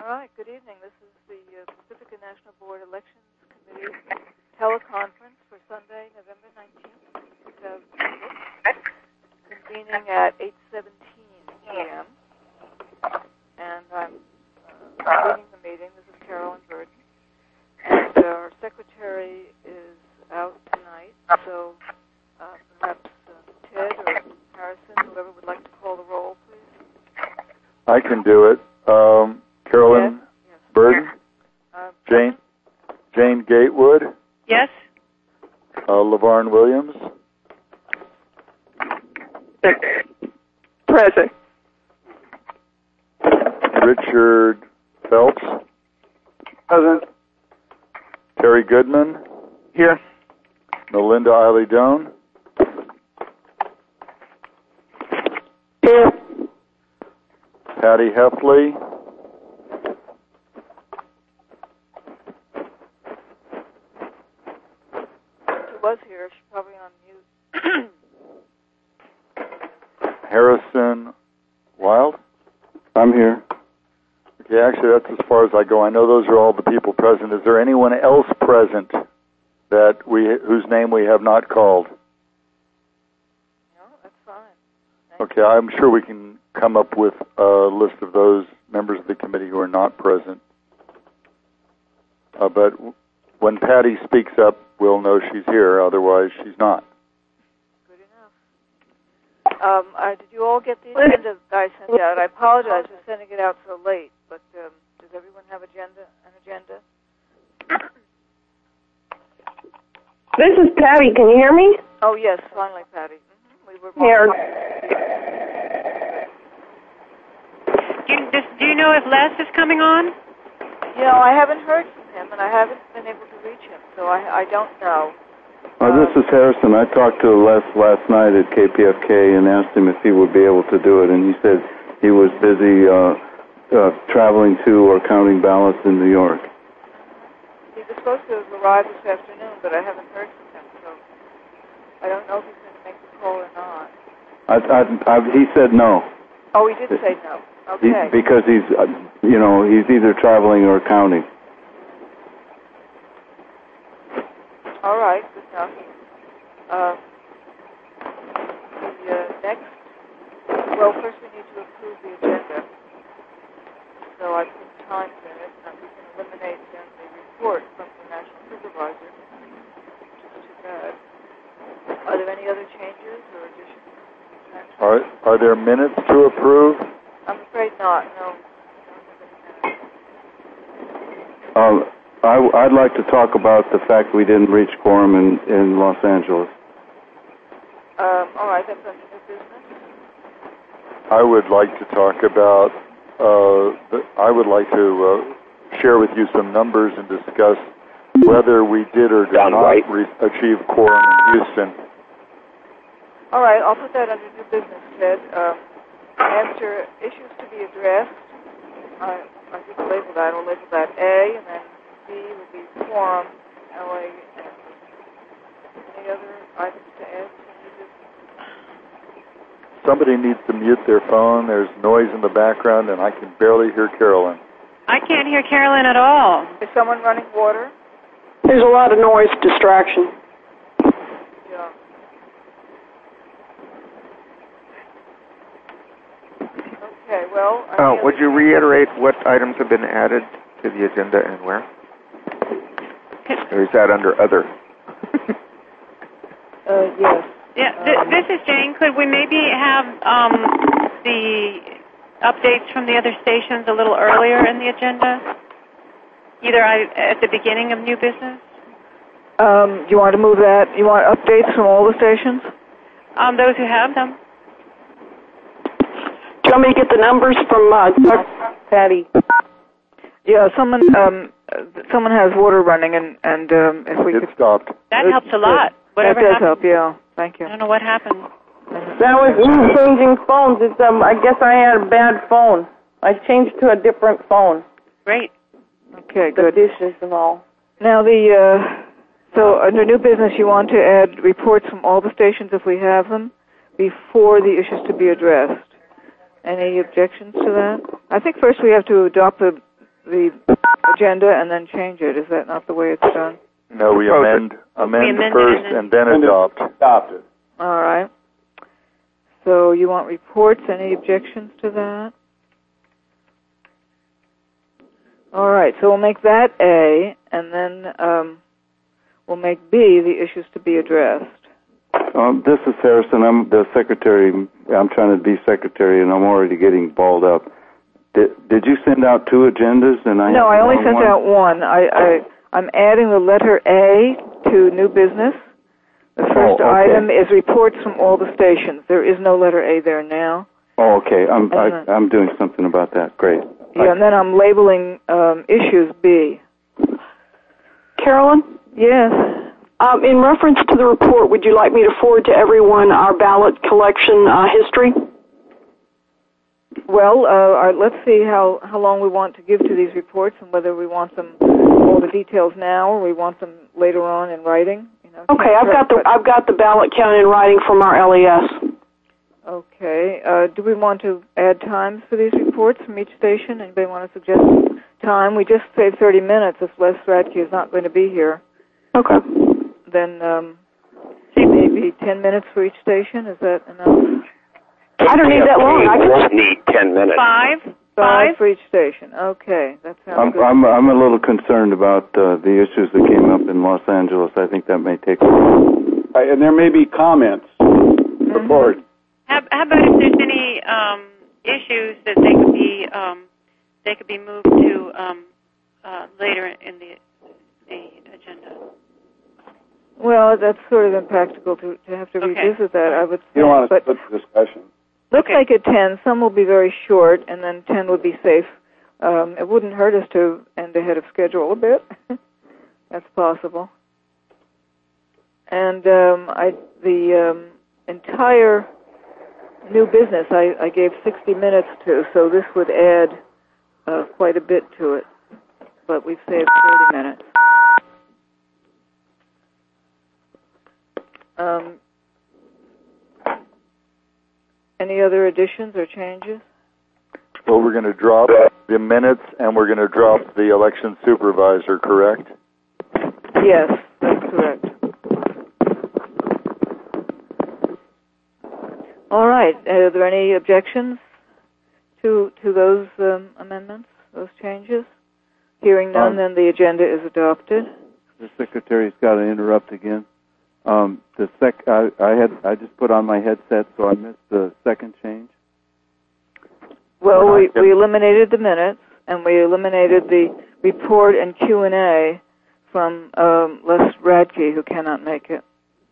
All right, good evening. This is the Pacifica National Board Elections Committee teleconference for Sunday, November 19th, 2006, convening at 8:17 p.m. And I'm leading the meeting. This is Carolyn Burden. And our secretary is out tonight, so perhaps Ted or Harrison, whoever would like to call the roll, please. I can do it. Carolyn Yes. Burden, Jane Gatewood. Yes. LaVarn Williams. Present. Richard Phelps. Present. Terry Goodman. Here. Melinda Eiley-Doan. Here. Patty Heffley. She was here. She's probably on mute. Harrison Wild. I'm here. Okay, actually, that's as far as I go. I know those are all the people present. Is there anyone else present that whose name we have not called? No, that's fine. Okay, I'm sure we can come up with a list of those members of the committee who are not present. But when Patty speaks up, we'll know she's here. Otherwise, she's not. Good enough. Did you all get the agenda that I sent out? I apologize for sending it out so late, but does everyone have an agenda? This is Patty. Can you hear me? Oh, yes, finally, Patty. We were Here. Do you know if Les is coming on? You know, I haven't heard from him, and I haven't been able to reach him, so I don't know. This is Harrison. I talked to Les last night at KPFK and asked him if he would be able to do it, and he said he was busy traveling to or counting ballots in New York. He was supposed to have arrived this afternoon, but I haven't heard from him, so I don't know if he's going to make the call or not. He said no. Oh, he did say no. Okay. Because he's either traveling or counting. All right, good enough. First we need to approve the agenda. So I put times in it, and we can eliminate then the report from the National Supervisor, which is too bad. Are there any other changes or additions? Are there minutes to approve? I'm afraid not, no. I don't have any minutes. I'd like to talk about the fact we didn't reach quorum in Los Angeles. All right, that's under new business. I would like to talk about, I would like to share with you some numbers and discuss whether we did or did not achieve quorum in Houston. All right, I'll put that under new business, Ted. After issues to be addressed, I think I'll label that A, and then B will be quorum, LA, and any other items to add to new business? Somebody needs to mute their phone. There's noise in the background, and I can barely hear Carolyn. I can't hear Carolyn at all. Is someone running water? There's a lot of noise distraction. Yeah. Okay, well... would you reiterate what items have been added to the agenda and where? Or is that under other? Yes. Yeah, this is Jane. Could we maybe have the updates from the other stations a little earlier in the agenda? Either at the beginning of new business? Do you want to move that? You want updates from all the stations? Those who have them. Do you want me to get the numbers from Patty? Yeah, someone has water running, and if we could... It stopped. That helps a lot. That does help, yeah. Thank you. I don't know what happened. That was changing phones. It's I guess I had a bad phone. I changed to a different phone. Great. Okay, good. The dishes and all. Now so under new business, you want to add reports from all the stations if we have them before the issues to be addressed. Any objections to that? I think first we have to adopt the the agenda and then change it. Is that not the way it's done? No, we amend first and then adopt. Adopted. All right. So you want reports? Any objections to that? All right. So we'll make that A, and then we'll make B the issues to be addressed. This is Harrison. I'm the secretary. I'm trying to be secretary, and I'm already getting balled up. Did you send out 2 agendas? No, I only sent out one. I'm adding the letter A to new business. The first item is reports from all the stations. There is no letter A there now. Oh, okay. I'm doing something about that. Great. Yeah, and then I'm labeling issues B. Carolyn? Yes. In reference to the report, would you like me to forward to everyone our ballot collection history? Well, let's see how long we want to give to these reports and whether we want them all the details now or we want them later on in writing. Okay, I've got the ballot count in writing from our LES. Okay. Do we want to add times for these reports from each station? Anybody want to suggest time? We just saved 30 minutes if Les Radke is not going to be here. Okay. Then maybe 10 minutes for each station. Is that enough? I don't need that long. I won't need 10 minutes. Five for each station. Okay, that sounds good. I'm a little concerned about the issues that came up in Los Angeles. I think that may take a while. And there may be comments. Report. How about if there's any issues that they could be moved to later in the agenda? Well, that's sort of impractical to have to revisit that, I would say. You don't want to split the discussion. Let's make it 10. Some will be very short, and then 10 would be safe. It wouldn't hurt us to end ahead of schedule a bit. That's possible. And the entire new business I gave 60 minutes to, so this would add quite a bit to it. But we've saved 30 minutes. Any other additions or changes? Well, we're going to drop the minutes and we're going to drop the election supervisor, correct? Yes, that's correct. All right. Are there any objections to those amendments, those changes? Hearing none, then the agenda is adopted. The secretary's got to interrupt again. I just put on my headset, so I missed the second change. Well, we eliminated the minutes, and we eliminated the report and Q&A from Les Radke, who cannot make it.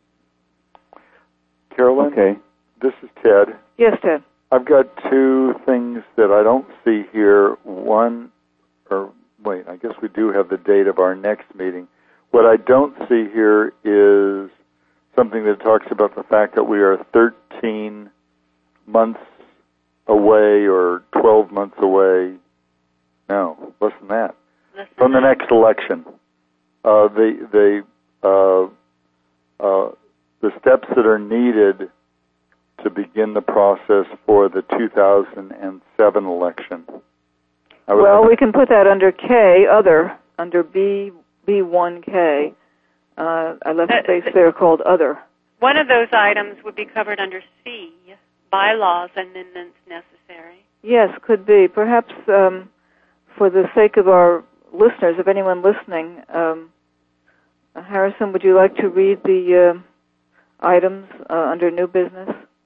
Carolyn? Okay. This is Ted. Yes, Ted. I've got 2 things that I don't see here. I guess we do have the date of our next meeting. What I don't see here is something that talks about the fact that we are 13 months away or 12 months away. No, less than that. From the next election. The steps that are needed to begin the process for the 2007 election. Well, we can put that under K, other, under B1K. I left space there called other. One of those items would be covered under C, bylaws amendments necessary. Yes, could be. Perhaps for the sake of our listeners, if anyone listening, Harrison, would you like to read the items under new business?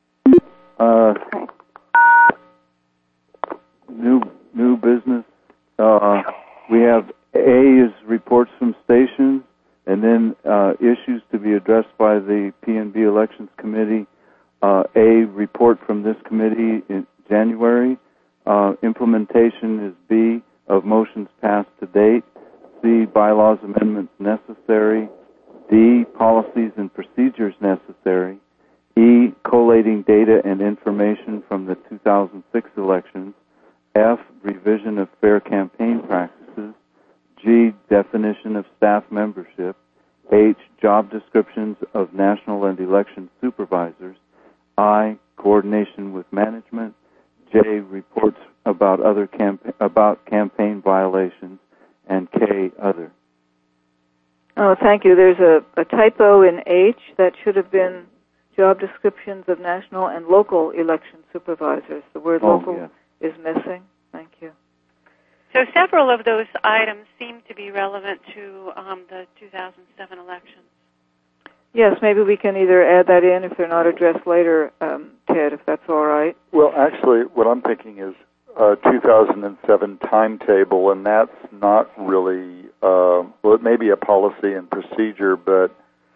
New business. We have A is reports from stations, and then issues to be addressed by the P&B Elections Committee. A report from this committee in January. Implementation is B, of motions passed to date. C, bylaws amendments necessary. D, policies and procedures necessary. E, collating data and information from the 2006 elections. F, revision of fair campaign practices. G, definition of staff membership. H, job descriptions of national and election supervisors. I, coordination with management. J, reports about other campaign violations, and K, other. Oh, thank you. There's a typo in H. That should have been job descriptions of national and local election supervisors. The word local is missing. Thank you. So several of those items seem to be relevant to the 2007 elections. Yes, maybe we can either add that in if they're not addressed later, Ted, if that's all right. Well, actually, what I'm thinking is 2007 timetable, and that's not really, well, it may be a policy and procedure, but...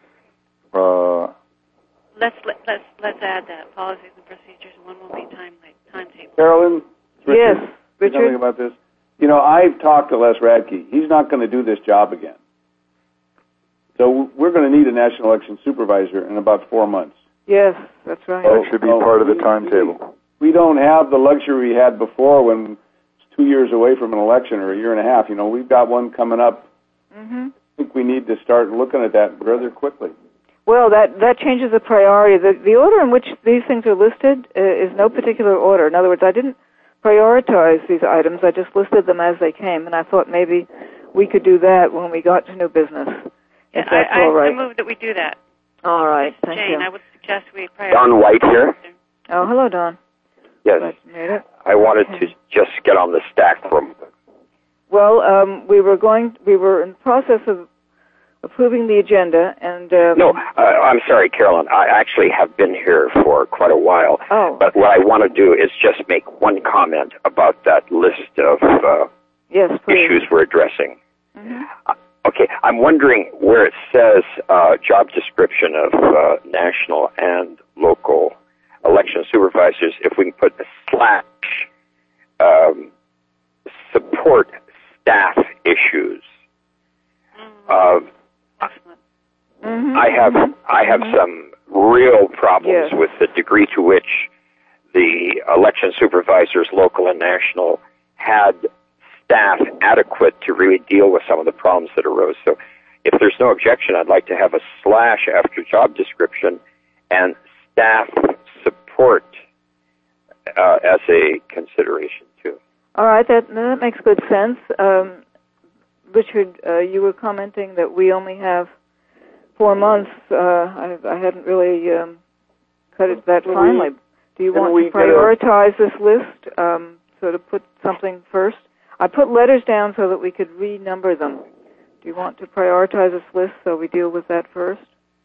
Let's add that, policies and procedures, and one will be timetable. Carolyn? Yes, Richard? Something about this? You know, I've talked to Les Radke. He's not going to do this job again. So we're going to need a national election supervisor in about 4 months. Yes, that's right. That should be part of the timetable. We don't have the luxury we had before when it's 2 years away from an election or a year and a half. You know, we've got one coming up. Mm-hmm. I think we need to start looking at that rather quickly. Well, that changes the priority. The order in which these things are listed is no particular order. In other words, I didn't prioritize these items. I just listed them as they came, and I thought maybe we could do that when we got to new business. If that's all right. I move that we do that. All right, thank Jane, you. I would suggest we prioritize. Don White here. Oh, hello, Don. Yes. Glad you made it. I wanted to just get on the stack from... Well, we were in the process of approving the agenda, and... No, I'm sorry, Carolyn. I actually have been here for quite a while. Oh. But what I want to do is just make one comment about that list of yes, please. issues we're addressing. Mm-hmm. Okay, I'm wondering where it says job description of national and local election supervisors, if we can put a / support staff issues. Mm-hmm. I have some real problems with the degree to which the election supervisors, local and national, had staff adequate to really deal with some of the problems that arose. So if there's no objection, I'd like to have a / after job description and staff support as a consideration too. All right, that makes good sense. Richard, you were commenting that we only have 4 months. I hadn't really cut it that finely. Do you want to prioritize this list, so to put something first? I put letters down so that we could renumber them. Do you want to prioritize this list so we deal with that first?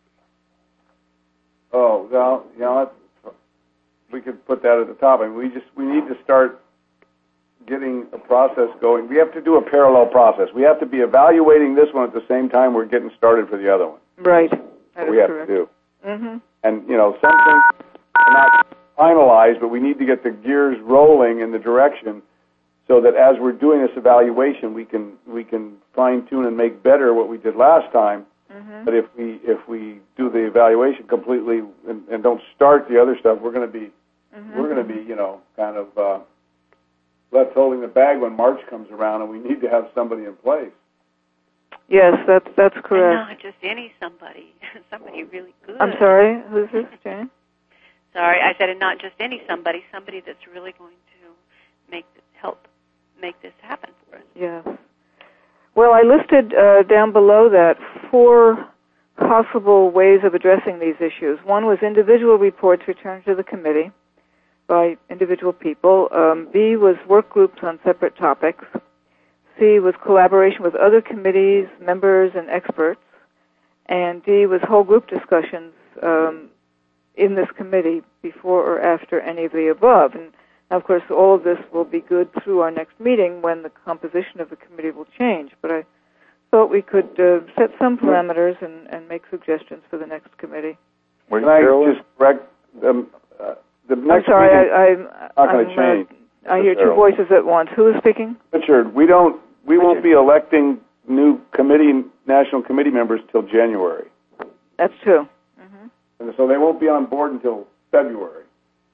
Oh, well, you know, we could put that at the top. I mean, we need to start getting a process going. We have to do a parallel process. We have to be evaluating this one at the same time we're getting started for the other one. Right. That is correct. To do. Mm-hmm. And, you know, some things are not finalized, but we need to get the gears rolling in the direction so that as we're doing this evaluation, we can fine-tune and make better what we did last time. Mm-hmm. But if we do the evaluation completely and don't start the other stuff, we're going to be you know, kind of left holding the bag when March comes around, and we need to have somebody in place. Yes, that's correct. And not just any somebody, somebody really good. I'm sorry, who's this, Jane? Sorry, I said, and not just any somebody that's really going to help make this happen for us. Yes. Well, I listed down below that 4 possible ways of addressing these issues. One was individual reports returned to the committee by individual people. B was work groups on separate topics. C was collaboration with other committees, members, and experts. And D was whole group discussions in this committee before or after any of the above. And of course, all of this will be good through our next meeting when the composition of the committee will change. But I thought we could set some parameters and make suggestions for the next committee. Can I just correct the next I'm sorry, meeting? I'm not going to change. I hear 2 voices at once. Who is speaking? Richard, we won't be electing new national committee members till January. That's true. Mm-hmm. And so they won't be on board until February.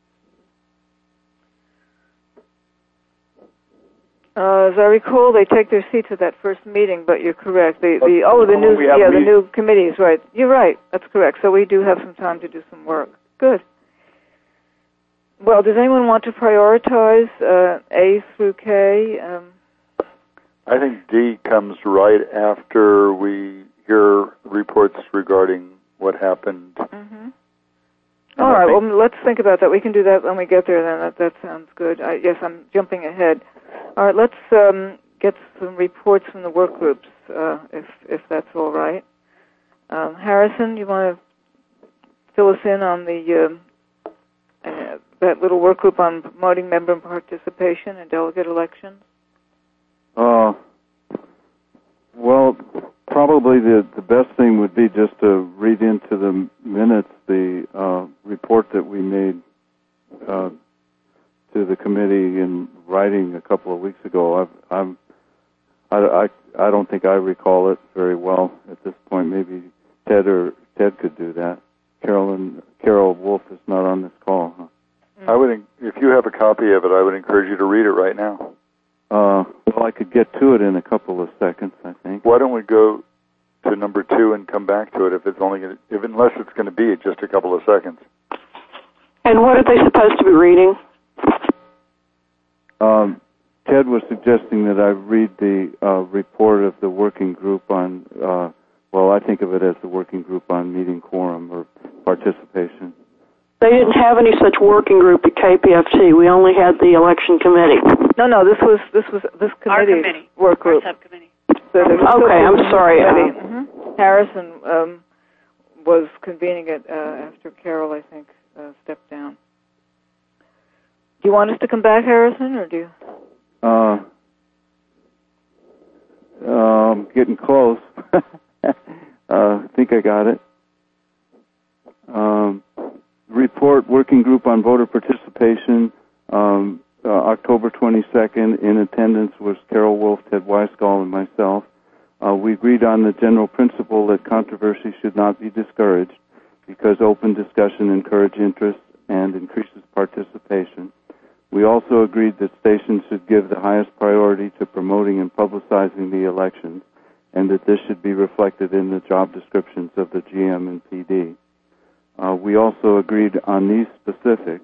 As I recall, they take their seats at that first meeting, but you're correct. The new committees, right. You're right. That's correct. So we do have some time to do some work. Good. Well, does anyone want to prioritize A through K? I think D comes right after we hear reports regarding what happened. Mm-hmm. All right, well, let's think about that. We can do that when we get there, then. That sounds good. Yes, I'm jumping ahead. All right, let's get some reports from the work groups, if that's all right. Harrison, you want to fill us in on the that little work group on promoting member participation in delegate elections? Well, probably the best thing would be just to read into the minutes the report that we made to the committee in writing a couple of weeks ago. I don't think I recall it very well at this point. Maybe Ted could do that. Carol Wolf is not on this call, huh? If you have a copy of it, I would encourage you to read it right now. Well, I could get to it in a couple of seconds, I think. Why don't we go to number 2 and come back to it unless it's going to be just a couple of seconds. And what are they supposed to be reading? Ted was suggesting that I read the report of the working group on, I think of it as the working group on meeting quorum or participation. They didn't have any such working group at KPFT. We only had the election committee. No, this committee work group. Our subcommittee. So okay, I'm sorry. Harrison was convening it after Carol, I think, stepped down. Do you want us to come back, Harrison, or do you? I'm getting close. I think I got it. Report working group on voter participation, October 22nd. In attendance was Carol Wolf, Ted Weisgall, and myself. We agreed on the general principle that controversy should not be discouraged because open discussion encourages interest and increases participation. We also agreed that stations should give the highest priority to promoting and publicizing the elections, and that this should be reflected in the job descriptions of the GM and PD. We also agreed on these specifics.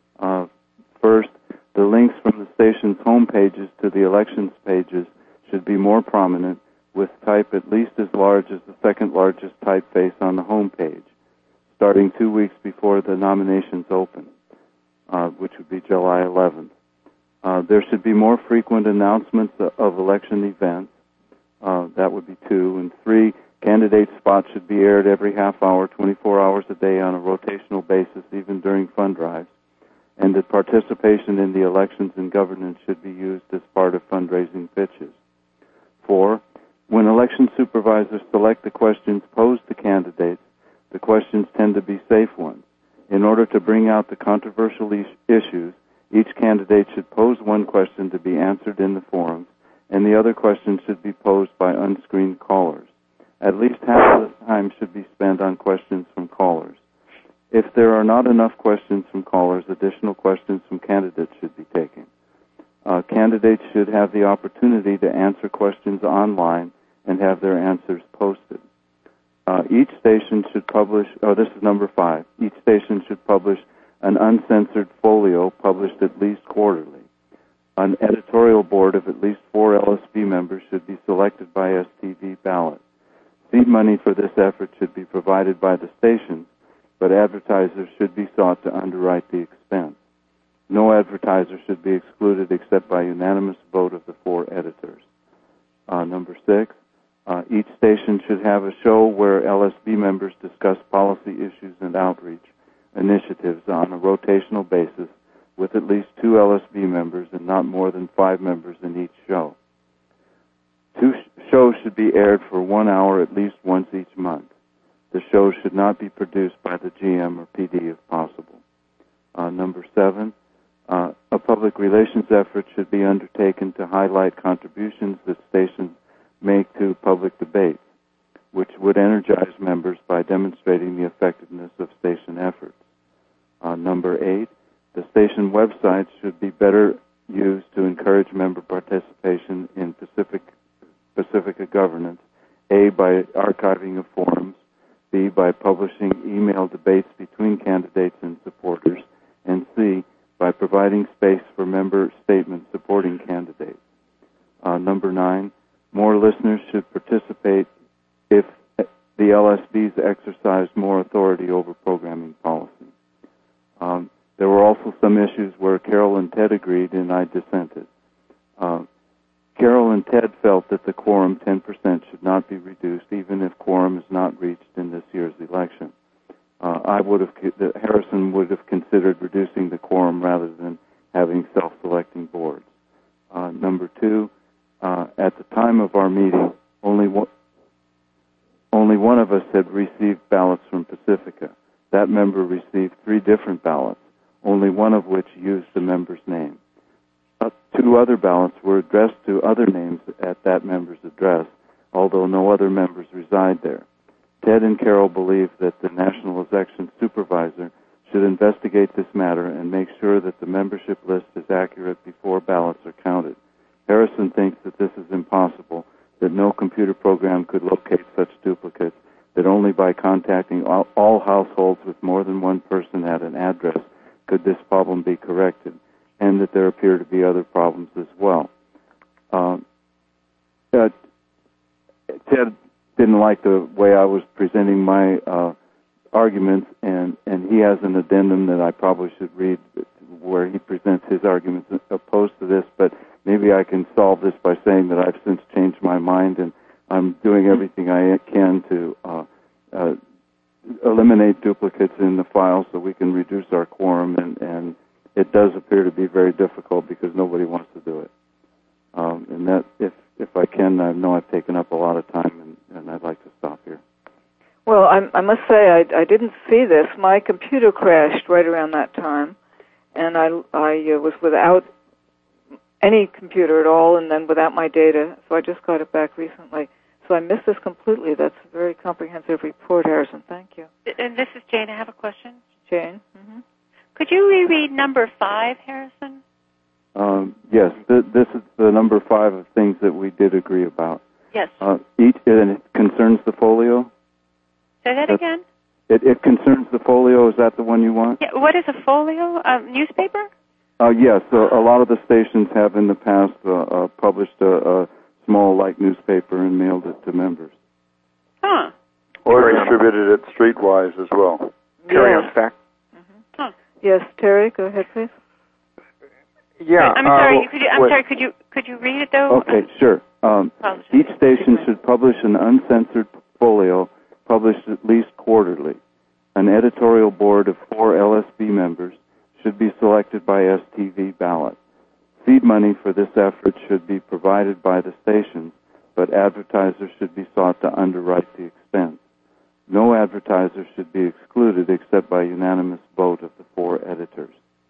First, the links from the station's home pages to the elections pages should be more prominent, with type at least as large as the second largest typeface on the home page, starting 2 weeks before the nominations open, which would be July 11th. There should be more frequent announcements of election events. That would be 2. And 3, candidate spots should be aired every half hour, 24 hours a day on a rotational basis, even during fund drives. And that participation in the elections and governance should be used as part of fundraising pitches. 4, when election supervisors select the questions posed to candidates, the questions tend to be safe ones. In order to bring out the controversial issues, each candidate should pose one question to be answered in the forums, and the other questions should be posed by unscreened callers. At least half of the time should be spent on questions from callers. If there are not enough questions from callers, additional questions from candidates should be taken. Candidates should have the opportunity to answer questions online and have their answers posted. Each station should publish, this is number 5, each station should publish an uncensored folio published at least quarterly. An editorial board of at least 4 LSB members should be selected by STV ballot. Seed money for this effort should be provided by the stations, but advertisers should be sought to underwrite the expense. No advertiser should be excluded except by unanimous vote of the 4 editors. Number 6, each station should have a show where LSB members discuss policy issues and outreach initiatives on a rotational basis with at least 2 LSB members and not more than 5 members in each show. 2 shows should be aired for 1 hour at least once each month. The shows should not be produced by the GM or PD if possible. Number 7, a public relations effort should be undertaken to highlight contributions that stations make to public debates, which would energize members by demonstrating the effectiveness of station efforts. Number 8, the station websites should be better used to encourage member participation in Pacifica governance, A, by archiving of forums, B, by publishing email debates between candidates and supporters, and C, More listeners should participate if the LSBs exercise more authority over programming policy. There were also some issues where Carol and Ted agreed and I dissented. Carol and Ted felt that the quorum 10% should not be reduced even if quorum is not reached in this year's election. Harrison would have considered reducing the quorum rather than having self-selecting boards. Number two, at the time of our meeting, only one of us had received ballots from Pacifica. That member received 3 different ballots, only one of which used the member's name. 2 other ballots were addressed to other names at that member's address, although no other members reside there. Ted and Carol believe that the National Election Supervisor should investigate this matter and make sure that the membership list is accurate before ballots are counted. Harrison thinks that this is impossible, that no computer program could locate such duplicates, that only by contacting all households with more than one person at an address could this problem be corrected, and that there appear to be other problems as well. Ted didn't like the way I was presenting my arguments, and he has an addendum that I probably should read where he presents his arguments opposed to this, but maybe I can solve this by saying that I've since changed my mind, and I'm doing everything I can to eliminate duplicates in the file so we can reduce our quorum, and it does appear to be very difficult because nobody wants to do it. And that, if I can, I know I've taken up a lot of time, and I'd like to stop here. Well, I must say I didn't see this. My computer crashed right around that time, and I was without any computer at all, and then without my data, so I just got it back recently. So I missed this completely. That's a very comprehensive report, Harrison. Thank you. And this is Jane. I have a question. Jane? Mm-hmm. Could you reread number 5, Harrison? Yes, this is the number 5 of things that we did agree about. Yes. And it concerns the folio? Say that again? It concerns the folio. Is that the one you want? Yeah. What is a folio? A newspaper? Yes. A lot of the stations have in the past published a small light newspaper and mailed it to members. Huh. Or distributed it streetwise as well. Carry on, Stack. Mm-hmm. Huh. Yes, Terry, go ahead, please. Yeah. I'm sorry. Could you read it though? Okay, sure. Each station should publish an uncensored folio, published at least quarterly. An editorial board of 4 LSB members should be selected by STV ballot. Seed money for this effort should be provided by the stations, but advertisers should be sought to underwrite the expense. No advertisers should be excluded except by unanimous vote of the 4 editors.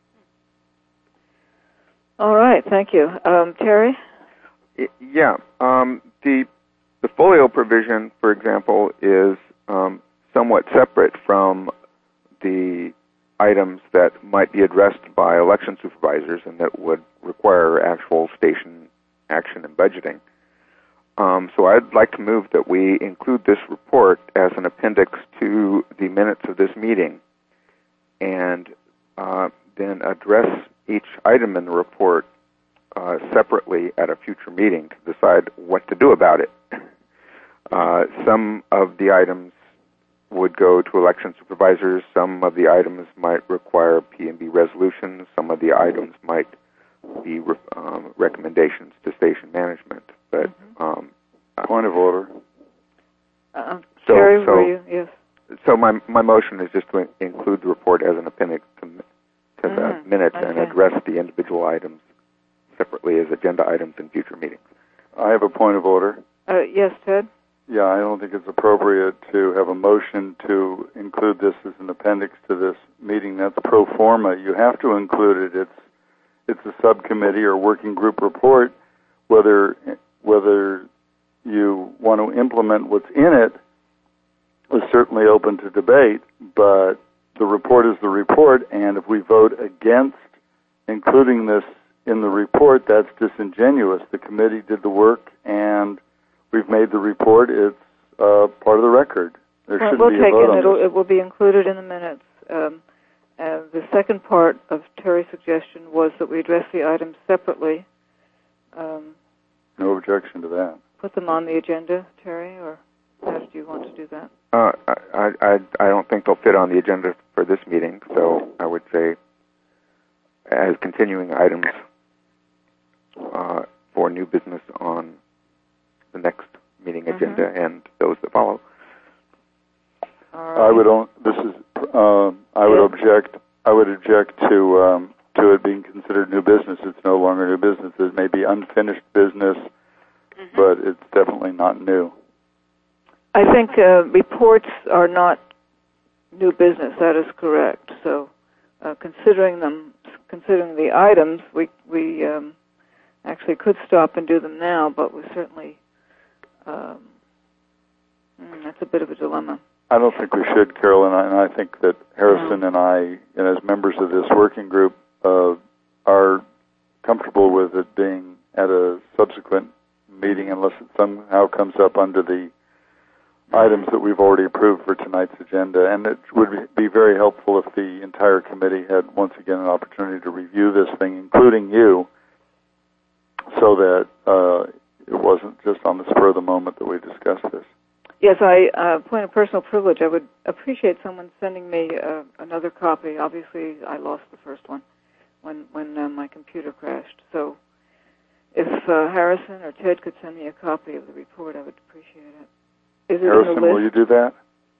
All right, thank you. Terry? Yeah. The folio provision, for example, is somewhat separate from the items that might be addressed by election supervisors and that would require actual station action and budgeting. So I'd like to move that we include this report as an appendix to the minutes of this meeting and then address each item in the report separately at a future meeting to decide what to do about it. Some of the items would go to election supervisors. Some of the items might require P&B resolutions. Some of the items might be recommendations to station management. But point of order. Terry, were you? Yes. So my motion is just to include the report as an appendix to the minutes and address the individual items separately as agenda items in future meetings. I have a point of order. Yes, Ted? Yeah, I don't think it's appropriate to have a motion to include this as an appendix to this meeting. That's pro forma. You have to include it. It's a subcommittee or working group report. Whether you want to implement what's in it is certainly open to debate, but the report is the report, and if we vote against including this in the report, that's disingenuous. The committee did the work, and we've made the report. It's part of the record. There shouldn't be a vote on it. It will be included in the minutes. The second part of Terry's suggestion was that we address the items separately. No objection to that. put them on the agenda, Terry, or how do you want to do that? I don't think they'll fit on the agenda for this meeting, so I would say as continuing items for new business on the next meeting agenda and those that follow. Right. I would object. I would object to it being considered new business. It's no longer new business. It may be unfinished business, but it's definitely not new. I think reports are not new business. That is correct. So, considering the items, we actually could stop and do them now, but we certainly that's a bit of a dilemma. I don't think we should, Carol, and I think that Harrison and I, and as members of this working group, are comfortable with it being at a subsequent meeting unless it somehow comes up under the items that we've already approved for tonight's agenda. And it would be very helpful if the entire committee had once again an opportunity to review this thing, including you, so that it wasn't just on the spur of the moment that we discussed this. Yes, point of personal privilege, I would appreciate someone sending me another copy. Obviously, I lost the first one when my computer crashed. So if Harrison or Ted could send me a copy of the report, I would appreciate it. Is it Harrison, in the list? will you do that?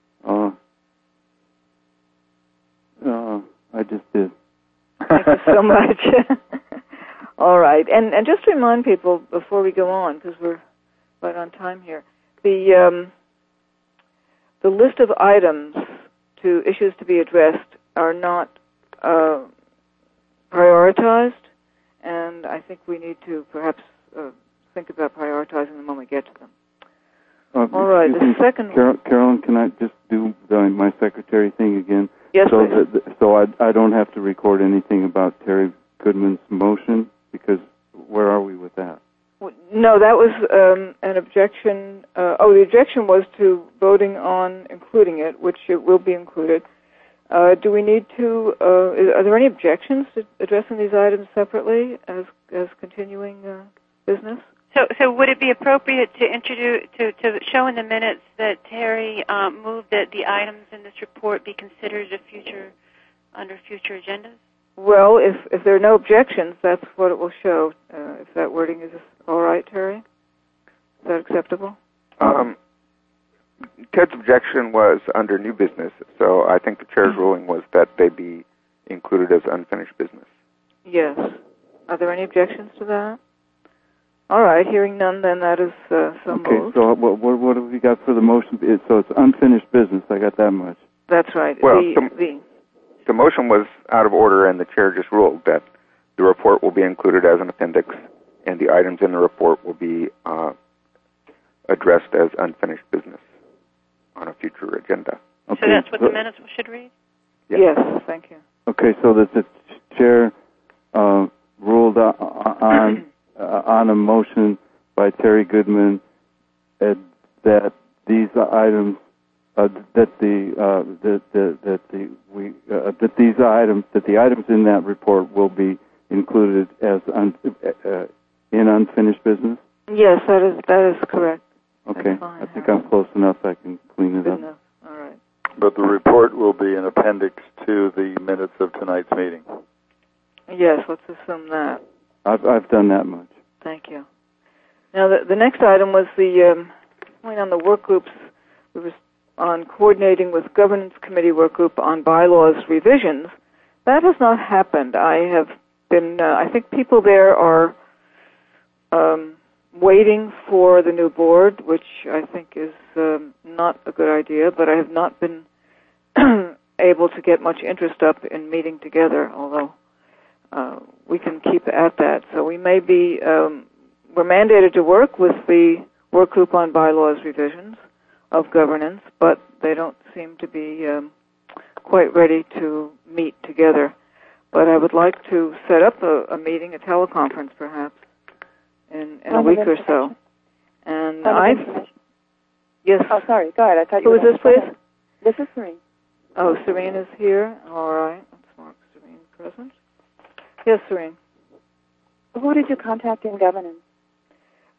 I just did. Thank you so much. All right. And just to remind people before we go on, because we're right on time here, the list of items to issues to be addressed are not prioritized, and I think we need to perhaps think about prioritizing them when we get to them. All right, the second... Carolyn, can I just do my secretary thing again? Yes, so please. So I don't have to record anything about Terry Goodman's motion, because where are we with that? No, that was an objection. The objection was to voting on including it, which it will be included. Do we need to? Are there any objections to addressing these items separately as continuing business? So would it be appropriate to introduce to show in the minutes that Terry moved that the items in this report be considered under future agendas? Well, if there are no objections, that's what it will show. If that wording is all right, Terry? Is that acceptable? Ted's objection was under new business, so I think the chair's ruling was that they be included as unfinished business. Yes. Are there any objections to that? All right. Hearing none, then that is so moved. Okay, so what have we got for the motion? So it's unfinished business. I got that much. That's right. Well, the motion was out of order, and the chair just ruled that the report will be included as an appendix, and the items in the report will be addressed as unfinished business on a future agenda. Okay. So that's what the minutes should read? Yes, thank you. Okay, so that the chair ruled on a motion by Terry Goodman that these items that the items in that report will be included as in unfinished business. Yes, that is correct. Okay, I think I'm close enough. I can clean it Good up. enough. All right. But the report will be an appendix to the minutes of tonight's meeting. Yes, let's assume that. I've done that much. Thank you. Now, the next item was the point on the work groups. We were on coordinating with Governance Committee work group on bylaws revisions. That has not happened. I have been, I think people there are waiting for the new board, which I think is not a good idea, but I have not been able to get much interest up in meeting together, although we can keep at that. So we may be, we're mandated to work with the work group on bylaws revisions of governance, but they don't seem to be quite ready to meet together. But I would like to set up a meeting, a teleconference perhaps, in a week or so. And yes. Oh, sorry. Go ahead. I thought you Who is this, please? This is Serene. Oh, Serene is here. All right. Let's mark Serene present. Yes, Serene. Who did you contact in governance?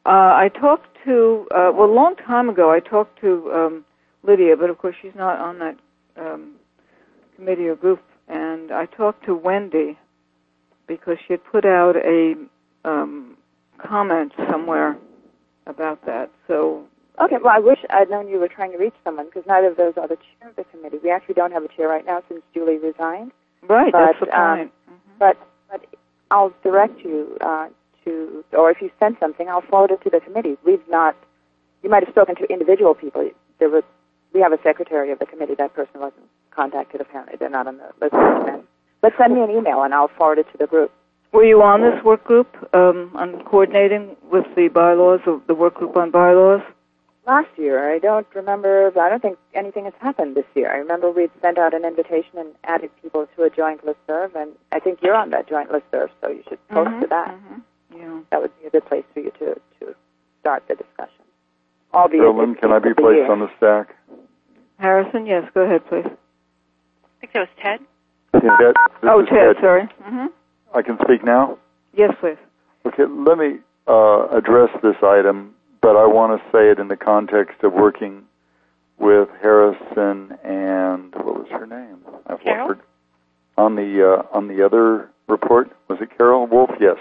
I talked to, a long time ago, I talked to Lydia, but of course she's not on that committee or group, and I talked to Wendy because she had put out a comment somewhere about that. So. Okay, well, I wish I'd known you were trying to reach someone, because neither of those are the chair of the committee. We actually don't have a chair right now since Julie resigned. Right, that's the point. But I'll direct you to, or if you send something, I'll forward it to the committee. You might have spoken to individual people. We have a secretary of the committee. That person wasn't contacted, apparently. They're not on the list. But send me an email, and I'll forward it to the group. Were you on this work group on coordinating with the bylaws, the work group on bylaws? Last year, I don't think anything has happened this year. I remember we'd sent out an invitation and added people to a joint listserv, and I think you're on that joint listserv, so you should post to that. Yeah. That would be a good place for you to start the discussion. Carolyn, can I be placed on the stack? Harrison, yes, go ahead, please. I think that was Ted. Ted, sorry. I can speak now? Yes, please. Okay, let me address this item, but I want to say it in the context of working with Harrison and what was her name? Carol? On the other report, was it Carol Wolf? Yes.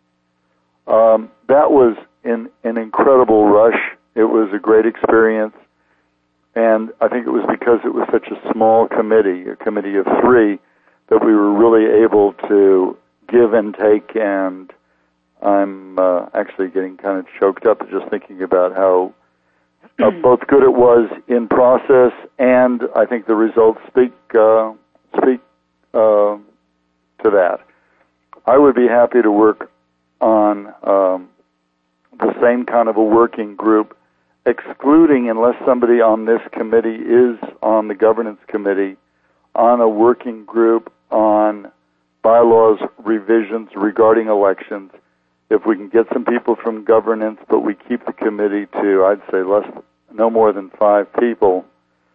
That was an incredible rush. It was a great experience, and I think it was because it was such a small committee, a committee of 3, that we were really able to give and take, and I'm actually getting kind of choked up just thinking about how both good it was in process, and I think the results speak to that. I would be happy to work on the same kind of a working group, excluding, unless somebody on this committee is on the governance committee, on a working group on bylaws revisions regarding elections. If we can get some people from governance, but we keep the committee to, I'd say, no more than 5 people,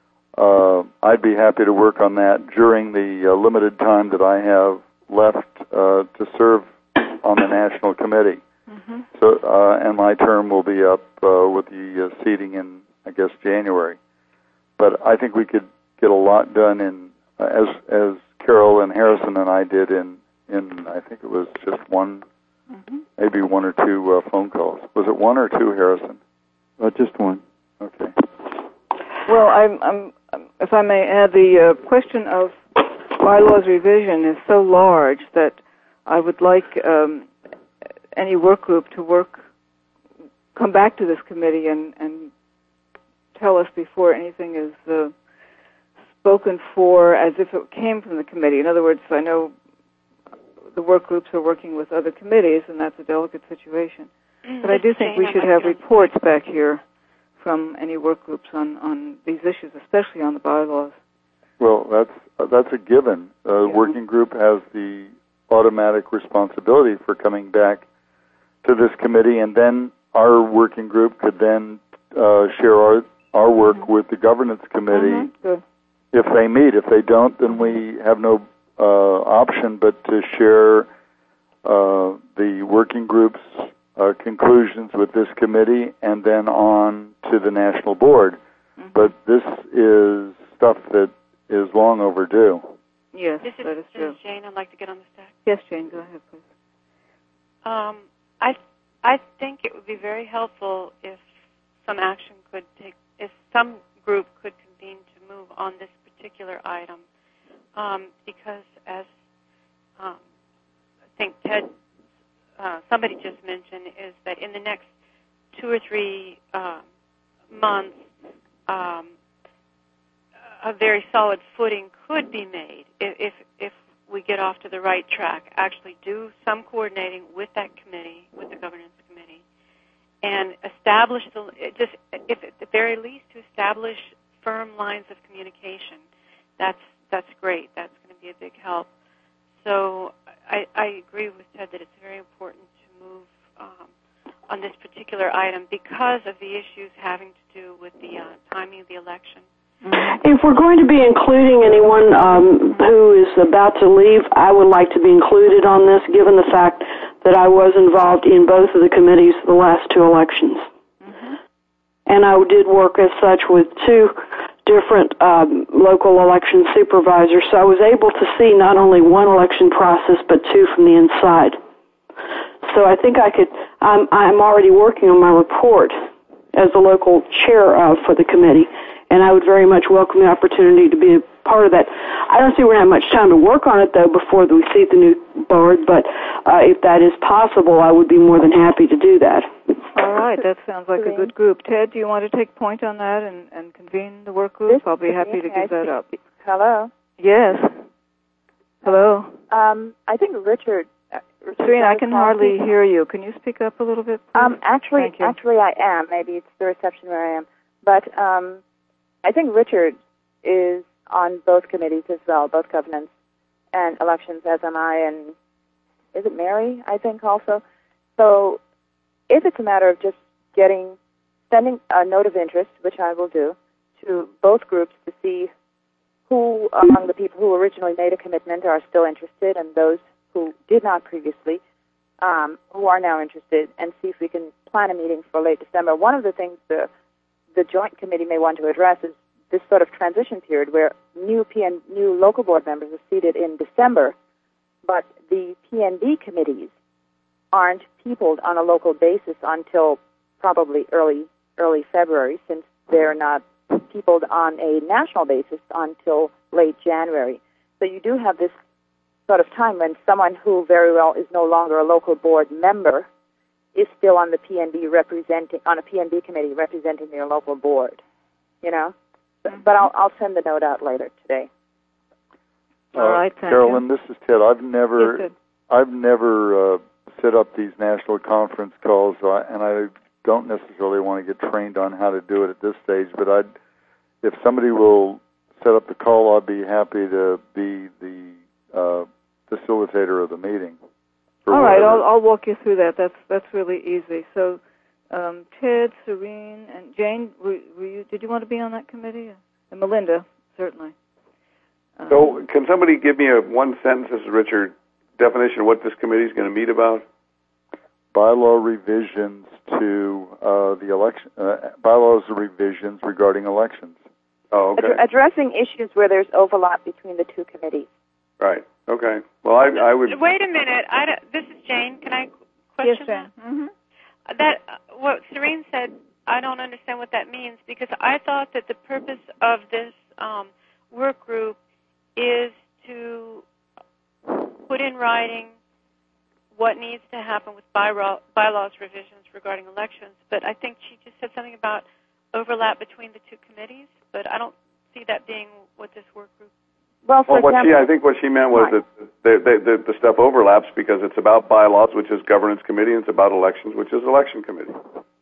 I'd be happy to work on that during the limited time that I have left to serve on the national committee. So, and my term will be up with the seating in, I guess, January. But I think we could get a lot done in, as Carol and Harrison and I did in I think it was just one, maybe 1 or 2 phone calls. Was it 1 or 2, Harrison? Just 1. Okay. Well, I'm if I may add, the question of bylaws revision is so large that I would like any work group to come back to this committee and tell us before anything is spoken for as if it came from the committee. In other words, I know the work groups are working with other committees, and that's a delicate situation. But I do think we should have reports back here from any work groups on these issues, especially on the bylaws. Well, that's a given. Working group has the automatic responsibility for coming back to this committee, and then our working group could then share our work with the governance committee if they meet. If they don't, then we have no option but to share the working group's conclusions with this committee and then on to the national board. But this is stuff that is long overdue. Yes, this is true. This is Jane. I'd like to get on the stack. Yes, Jane, go ahead, please. I think it would be very helpful if some action could take, if some group could convene to move on this particular item, because as I think Ted, somebody just mentioned, is that in the next 2 or 3 months, a very solid footing could be made if we get off to the right track, actually do some coordinating with that committee, with the governance committee, and establish if at the very least, to establish firm lines of communication. That's great. That's going to be a big help. So I agree with Ted that it's very important to move on this particular item because of the issues having to do with the timing of the election. If we're going to be including anyone who is about to leave, I would like to be included on this, given the fact that I was involved in both of the committees the last two elections. Mm-hmm. And I did work as such with two different local election supervisors, so I was able to see not only one election process, but two from the inside. So I think I'm already working on my report as the local chair for the committee, and I would very much welcome the opportunity to be a part of that. I don't see we're going to have much time to work on it, though, before we see the new board, but if that is possible, I would be more than happy to do that. All right, that sounds like a good group. Ted, do you want to take point on that and convene the work group? I'll be happy to give that up. Hello? Yes. Hello? I think Richard... Serena, I can hardly hear you. Can you speak up a little bit, please? Actually, I am. Maybe it's the reception where I am. But I think Richard is on both committees as well, both governance and elections, as am I, and is it Mary, I think, also? So if it's a matter of just sending a note of interest, which I will do, to both groups to see who among the people who originally made a commitment are still interested and those who did not previously, who are now interested, and see if we can plan a meeting for late December. One of the things the Joint Committee may want to address is this sort of transition period where new local board members are seated in December, but the PNB committees aren't peopled on a local basis until probably early February, since they're not peopled on a national basis until late January. So you do have this sort of time when someone who very well is no longer a local board member is still on the PNB committee representing their local board, you know. Mm-hmm. But I'll send the note out later today. All right, thank Carolyn, you. this is Ted. I've never set up these national conference calls, and I don't necessarily want to get trained on how to do it at this stage. But if somebody will set up the call, I'd be happy to be the facilitator of the meeting. All right, I'll walk you through that. That's really easy. So, Ted, Serene, and Jane, did you want to be on that committee? And Melinda, certainly. So, can somebody give me a one sentence, this is Richard, definition of what this committee is going to meet about? Bylaw revisions to the election, bylaws revisions regarding elections. Oh, okay. Addressing issues where there's overlap between the two committees. Right. Okay. Well, I would. Wait a minute. This is Jane. Can I question that? Mm-hmm. What Serene said, I don't understand what that means, because I thought that the purpose of this work group is to put in writing what needs to happen with bylaws revisions regarding elections. But I think she just said something about overlap between the two committees, but I don't see that being what this work group. Well, I think what she meant was that the stuff overlaps because it's about bylaws, which is governance committee, and it's about elections, which is election committee.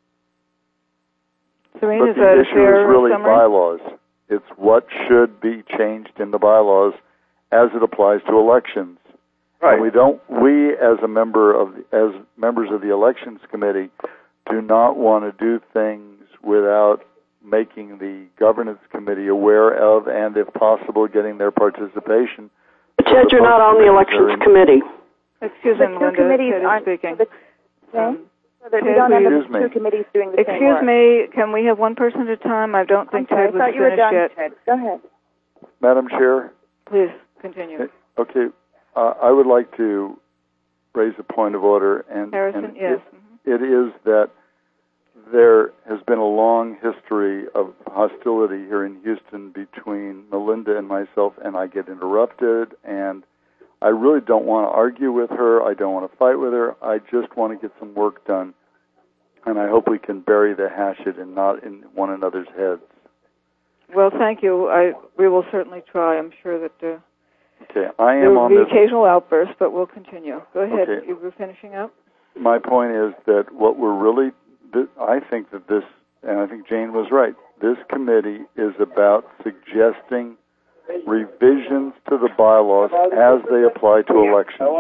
Serene, but is that the a issue fair is really summary? bylaws. It's what should be changed in the bylaws as it applies to elections. Right. And we as members of the elections committee do not want to do things without making the governance committee aware of, and if possible, getting their participation. Ted, you're not on the elections committee. Excuse me, Melinda. Ted is speaking. We don't have the two committees doing the same work. Excuse me, can we have one person at a time? I don't think Ted was finished yet. Ted. Go ahead. Madam Chair? Please, continue. Okay. I would like to raise a point of order, and Harrison, yes. It is that there has been a long history of hostility here in Houston between Melinda and myself, and I get interrupted, and I really don't want to argue with her. I don't want to fight with her. I just want to get some work done, and I hope we can bury the hatchet and not in one another's heads. Well, thank you. We will certainly try. I'm sure that there will be occasional outbursts, but we'll continue. Go ahead. Okay. You were finishing up? My point is that what we're really... I think that this, and I think Jane was right, this committee is about suggesting revisions to the bylaws as they apply to elections.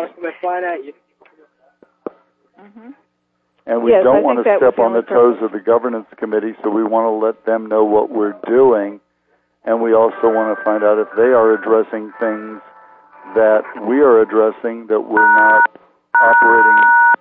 Mm-hmm. And we don't want to step on the toes of the governance committee, so we want to let them know what we're doing, and we also want to find out if they are addressing things that we are addressing, that we're not operating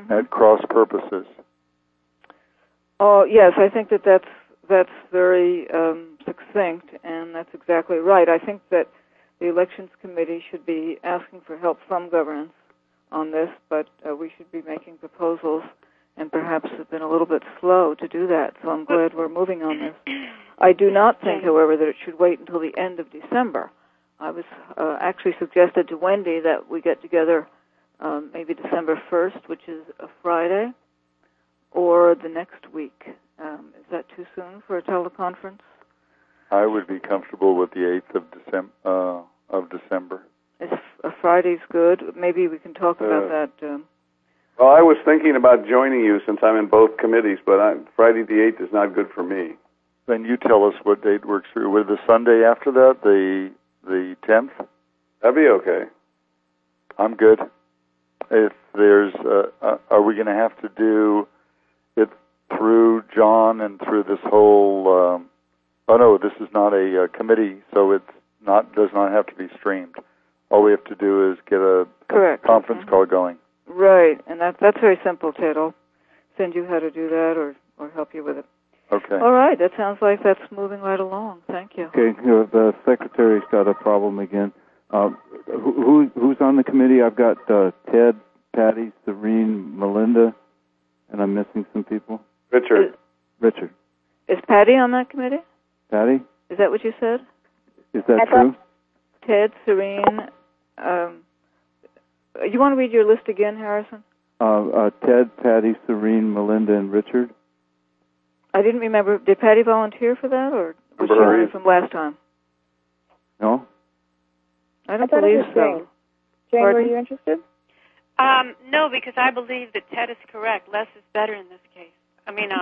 at cross purposes. Oh, yes, I think that's very succinct, and that's exactly right. I think that the Elections Committee should be asking for help from governance on this, but we should be making proposals and perhaps have been a little bit slow to do that, so I'm glad we're moving on this. I do not think, however, that it should wait until the end of December. I was actually suggested to Wendy that we get together maybe December 1st, which is a Friday, or the next week. Is that too soon for a teleconference? I would be comfortable with the 8th of December. If a Friday's good, maybe we can talk about that. Well, I was thinking about joining you since I'm in both committees, but Friday the 8th is not good for me. Then you tell us what date works for you. Would the Sunday after that, the 10th? That'd be okay. I'm good. If there's, are we going to have to do it through John and through this whole? Oh no, this is not a committee, so it's does not have to be streamed. All we have to do is get a conference call going. Right, and that's very simple, Ted. I'll send you how to do that or help you with it. Okay. All right, that sounds like that's moving right along. Thank you. Okay, the secretary's got a problem again. Who's on the committee? I've got Ted, Patty, Serene, Melinda, and I'm missing some people. Richard. Is Patty on that committee? Patty? Is that what you said? Is that true? Ted, Serene. You want to read your list again, Harrison? Ted, Patty, Serene, Melinda, and Richard. I didn't remember. Did Patty volunteer for that, or was she on from last time? No. I don't believe so. Jane, were you interested? No, because I believe that Ted is correct. Less is better in this case. I mean,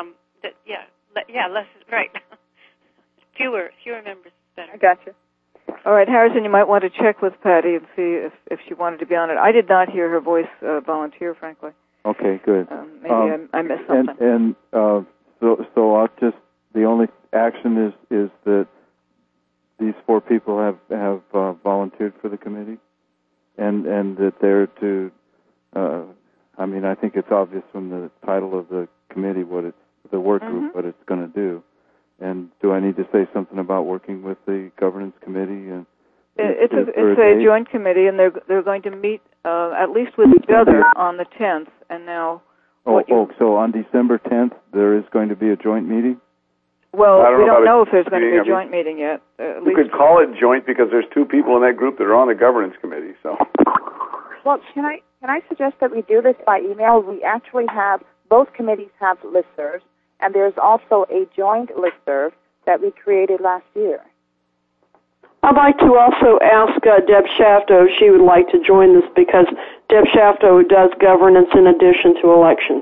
less is right. Fewer members is better. I gotcha. All right, Harrison, you might want to check with Patty and see if she wanted to be on it. I did not hear her voice volunteer, frankly. Okay, good. Maybe I missed something. And so I'll just, the only action is that these 4 people have volunteered for the committee, and that they're to. I mean, I think it's obvious from the title of the committee the work group, what it's going to do. And do I need to say something about working with the governance committee? And it's a joint committee, and they're going to meet at least with each other on the 10th. And now, so on December 10th there is going to be a joint meeting? Well, we don't know if there's going to be a joint meeting yet. You could call it joint because there's 2 people in that group that are on the governance committee. So. Well, can I suggest that we do this by email? We actually have both committees have listservs. And there's also a joint listserv that we created last year. I'd like to also ask Deb Shafto if she would like to join this, because Deb Shafto does governance in addition to elections.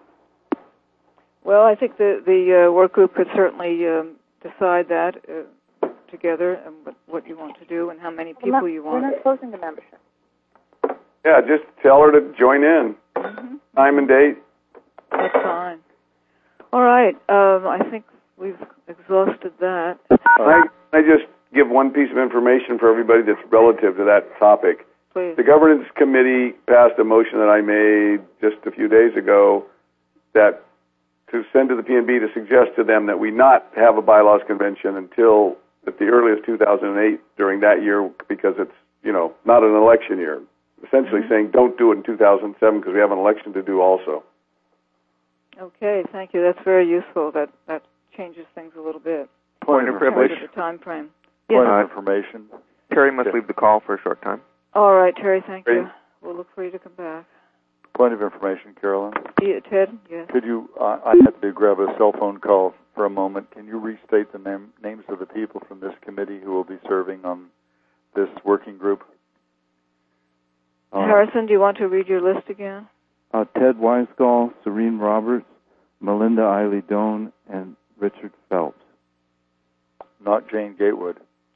Well, I think the work group could certainly decide that together, and what you want to do and how many people you want. We're not closing the membership. Yeah, just tell her to join in. Time and date. That's fine. All right. I think we've exhausted that. I just give one piece of information for everybody that's relative to that topic. Please. The governance committee passed a motion that I made just a few days ago that to send to the PNB to suggest to them that we not have a bylaws convention until at the earliest 2008 during that year, because it's not an election year. Essentially saying don't do it in 2007 because we have an election to do also. Okay, thank you. That's very useful. That changes things a little bit. Point of privilege. The time frame. Point of information. Terry must leave the call for a short time. All right, Terry, thank you. We'll look for you to come back. Point of information, Carolyn. Yeah, Ted, yes. Could you, I had to grab a cell phone call for a moment. Can you restate the names of the people from this committee who will be serving on this working group? Harrison, do you want to read your list again? Ted Weisgall, Serene Roberts, Melinda Eiley Doan, and Richard Phelps. Not Jane Gatewood.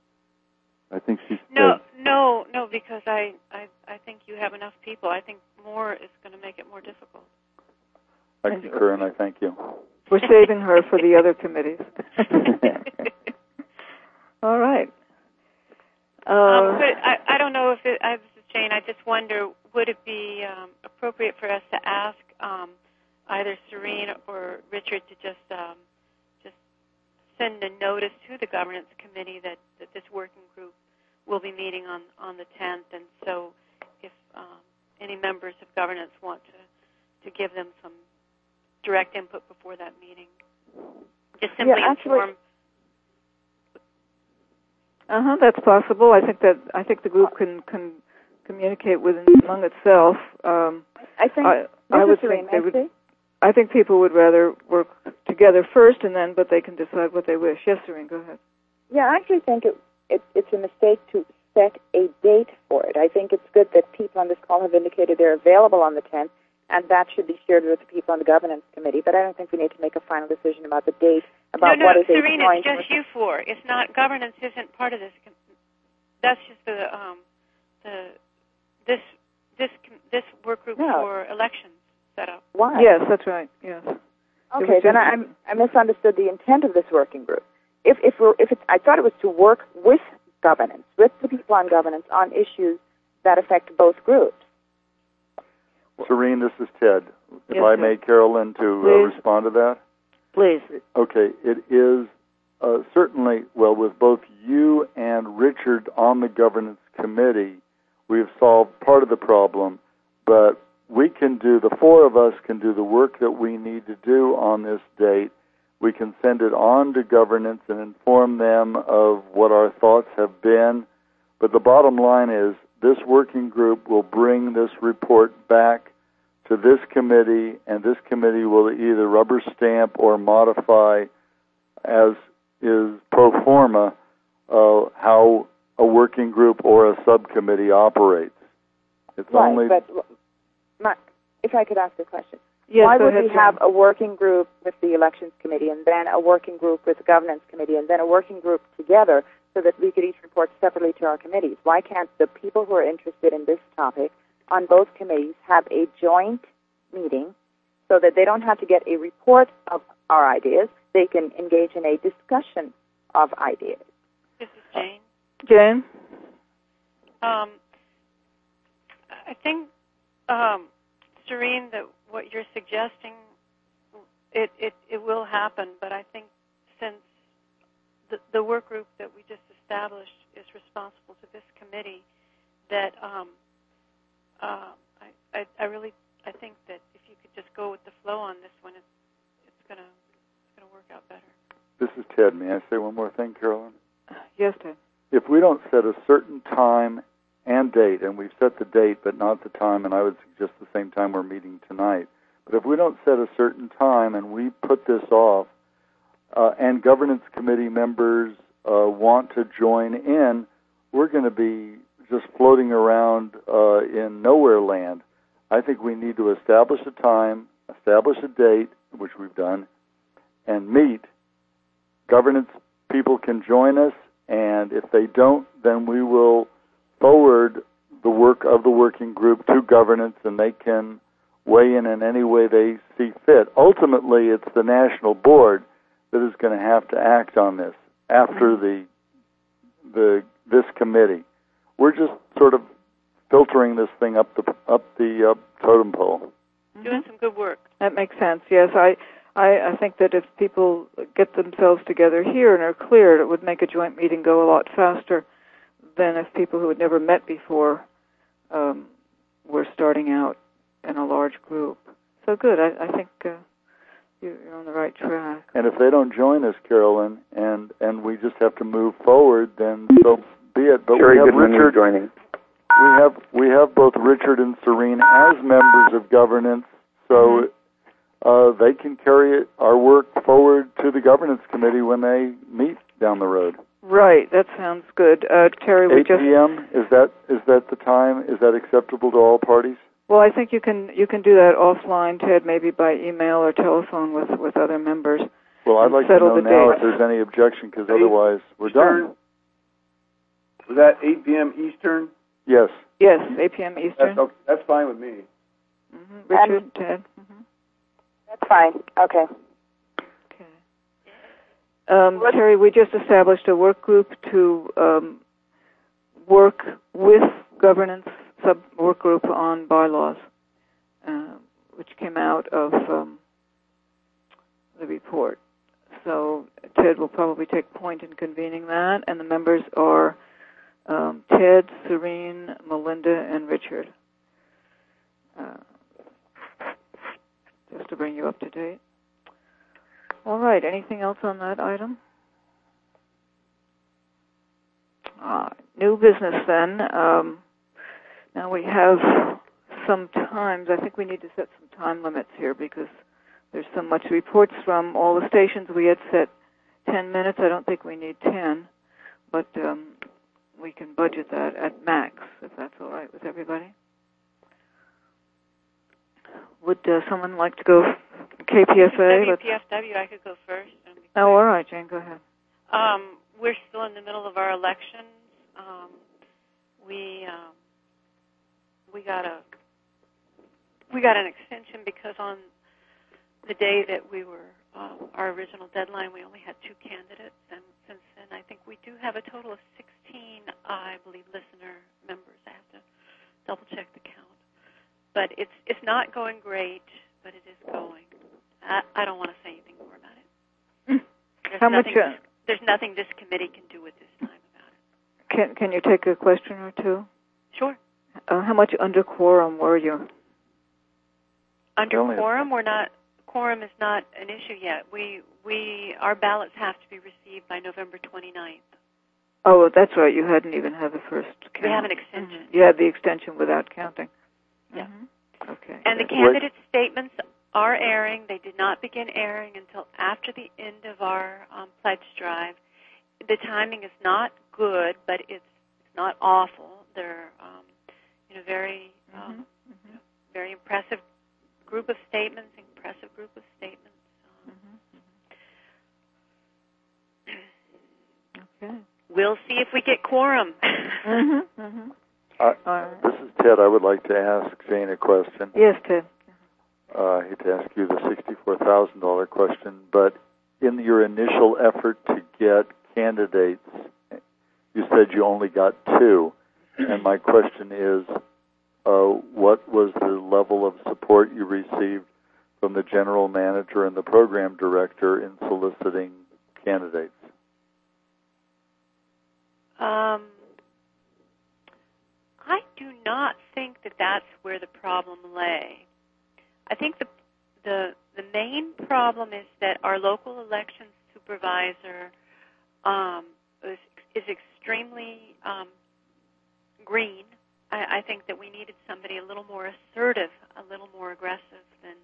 I think she's No, because I think you have enough people. I think more is going to make it more difficult. I concur, and I thank you. We're saving her for the other committees. All right. But I don't know if this is Jane. I just wonder, would it be appropriate for us to ask either Serene or Richard to just send a notice to the governance committee that this working group will be meeting on the 10th, and so if any members of governance want to give them some direct input before that meeting, just simply inform. That's possible. I think the group can communicate among itself. I think people would rather work together first, but they can decide what they wish. Yes, Serene, go ahead. Yeah, I actually think it's a mistake to set a date for it. I think it's good that people on this call have indicated they're available on the 10th, and that should be shared with the people on the governance committee. But I don't think we need to make a final decision about the date. What is Serene, it's just you four. It's not, governance isn't part of this. That's just this work group for elections set up. Why? Yes, that's right. Yes. Okay, then I misunderstood the intent of this working group. I thought it was to work with governance, with the people on governance, on issues that affect both groups. Serene, this is Ted. If I may, Carolyn, to respond to that? Please. Okay, it is certainly, with both you and Richard on the governance committee, we've solved part of the problem, but the four of us can do the work that we need to do on this date. We can send it on to governance and inform them of what our thoughts have been. But the bottom line is this working group will bring this report back to this committee, and this committee will either rubber stamp or modify, as is pro forma, how a working group or a subcommittee operates. It's only... But if I could ask a question. Yes, why would we John. have a working group with the elections committee and then a working group with the governance committee and then a working group together so that we could each report separately to our committees? Why can't the people who are interested in this topic on both committees have a joint meeting so that they don't have to get a report of our ideas? They can engage in a discussion of ideas. This is Jane. Jane? I think, Serene, that what you're suggesting, it will happen, but I think since the work group that we just established is responsible to this committee, that I think that if you could just go with the flow on this one, it's gonna work out better. This is Ted. May I say one more thing, Carolyn? Yes, Ted. If we don't set a certain time and date, and we've set the date but not the time, and I would suggest the same time we're meeting tonight, but if we don't set a certain time and we put this off, and governance committee members want to join in, we're going to be just floating around in nowhere land. I think we need to establish a time, establish a date, which we've done, and meet. Governance people can join us, and if they don't, then we will forward the work of the working group to governance, and they can weigh in any way they see fit. Ultimately, it's the national board that is going to have to act on this after this committee. We're just sort of filtering this thing up the totem pole. Doing some good work. That makes sense. Yes, I think that if people get themselves together here and are cleared, it would make a joint meeting go a lot faster than if people who had never met before were starting out in a large group. So good. I think you're on the right track. And if they don't join us, Carolyn, and we just have to move forward, then so be it. But Very we have good Richard joining. We have both Richard and Serene as members of governance, so they can carry our work forward to the governance committee when they meet down the road. Right, that sounds good. Terry, 8 p.m. Is that the time? Is that acceptable to all parties? Well, I think you can do that offline, Ted, maybe by email or telephone with other members. Well, I'd like to know now if there's any objection, because otherwise we're done. Was that 8 p.m. Eastern? Yes. Yes, 8 p.m. Eastern. That's fine with me. Richard, Ted. That's fine. Okay. Terry, we just established a work group to work with governance sub-work group on bylaws. which came out of the report. So Ted will probably take point in convening that, and the members are Ted, Serene, Melinda, and Richard. Just to bring you up to date. All right, anything else on that item? New business then. Now we have some times. I think we need to set some time limits here because there's so much reports from all the stations. We had set 10 minutes. I don't think we need 10, but we can budget that at max, if that's all right with everybody. Would someone like to go KPFA? WPFW, I could go first. Oh, all right, Jane, go ahead. We're still in the middle of our elections. We got an extension because on the day that we were our original deadline, we only had 2 candidates, and since then I think we do have a total of 16, I believe, listener members. I have to double check the count, but it's not going great, but it is going. I don't want to say anything more about it. There's nothing this committee can do at this time about it. Can you take a question or two? Sure. How much under quorum were you? Under quorum, we're not. Quorum is not an issue yet. Our ballots have to be received by November 29th. Oh, that's right. You hadn't even had the first count. We have an extension. Mm-hmm. You had the extension without counting. Yeah. Mm-hmm. Okay. And the candidate statements are airing. They did not begin airing until after the end of our pledge drive. The timing is not good, but it's not awful. They're very very impressive group of statements. Okay. We'll see if we get quorum. This is Ted. I would like to ask Jane a question. Yes, Ted. I hate to ask you the $64,000 question, but in your initial effort to get candidates, you said you only got 2, and my question is, what was the level of support you received from the general manager and the program director in soliciting candidates? I do not think that that's where the problem lay. I think the main problem is that our local election supervisor is extremely green. I think that we needed somebody a little more assertive, a little more aggressive than